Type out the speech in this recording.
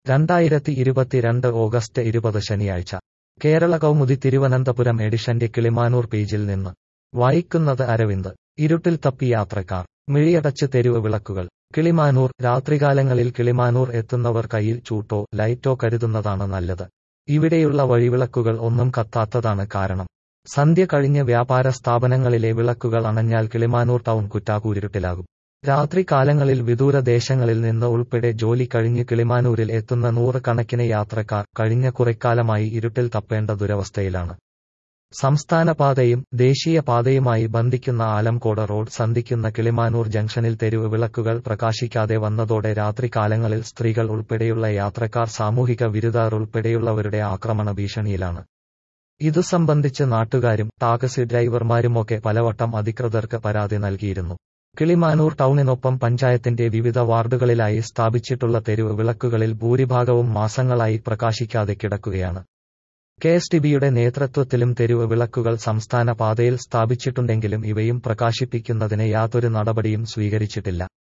2022 August 20 ശനിയാഴ്ച കേരള കൗമുദി തിരുവനന്തപുരം എഡിഷന്റെ കിളിമാനൂർ പേജിൽ നിന്ന് വായിക്കുന്നത് അരവിന്ദ്. ഇരുട്ടിൽ തപ്പി യാത്രക്കാർ, മിഴിയടച്ച് തെരുവ് വിളക്കുകൾ. കിളിമാനൂർ. രാത്രികാലങ്ങളിൽ കിളിമാനൂർ എത്തുന്നവർ കയ്യിൽ ചൂട്ടോ ലൈറ്റോ കരുതുന്നതാണ് നല്ലത്. ഇവിടെയുള്ള വഴിവിളക്കുകൾ ഒന്നും കത്താത്തതാണ് കാരണം. സന്ധ്യ കഴിഞ്ഞ് വ്യാപാര സ്ഥാപനങ്ങളിലെ വിളക്കുകൾ അണഞ്ഞാൽ കിളിമാനൂർ ടൗൺ കുറ്റാകൂരിരുട്ടിലാകും. രാത്രി കാലങ്ങളിൽ വിദൂര ദേശങ്ങളിൽ നിന്ന് ഉൾപ്പെടെ ജോലി കഴിഞ്ഞ് കിളിമാനൂരിൽ എത്തുന്ന നൂറുകണക്കിന് യാത്രക്കാർ കഴിഞ്ഞ കുറെക്കാലമായി ഇരുട്ടിൽ തപ്പേണ്ട ദുരവസ്ഥയിലാണ്. സംസ്ഥാന പാതയും ദേശീയ പാതയുമായി ബന്ധിക്കുന്ന ആലംകോട് റോഡ് സന്ധിക്കുന്ന കിളിമാനൂർ ജംഗ്ഷനിൽ തെരുവ് വിളക്കുകൾ പ്രകാശിക്കാതെ വന്നതോടെ രാത്രികാലങ്ങളിൽ സ്ത്രീകൾ ഉൾപ്പെടെയുള്ള യാത്രക്കാർ സാമൂഹിക വിരുദ്ധർ ഉൾപ്പെടെയുള്ളവരുടെ ആക്രമണ ഭീഷണിയിലാണ്. ഇതു സംബന്ധിച്ച് നാട്ടുകാരും ടാക്സി ഡ്രൈവർമാരുമൊക്കെ പലവട്ടം അധികൃതർക്ക് പരാതി നൽകിയിരുന്നു. കിളിമാനൂർ ടൗണിനൊപ്പം പഞ്ചായത്തിന്റെ വിവിധ വാർഡുകളിലായി സ്ഥാപിച്ചിട്ടുള്ള തെരുവ് വിളക്കുകളിൽ ഭൂരിഭാഗവും മാസങ്ങളായി പ്രകാശിക്കാതെ കിടക്കുകയാണ്. കെഎസ്ടിബിയുടെ നേതൃത്വത്തിലും തെരുവ് വിളക്കുകൾ സംസ്ഥാന പാതയിൽ സ്ഥാപിച്ചിട്ടുണ്ടെങ്കിലും ഇവയും പ്രകാശിപ്പിക്കുന്നതിന് യാതൊരു നടപടിയും സ്വീകരിച്ചിട്ടില്ല.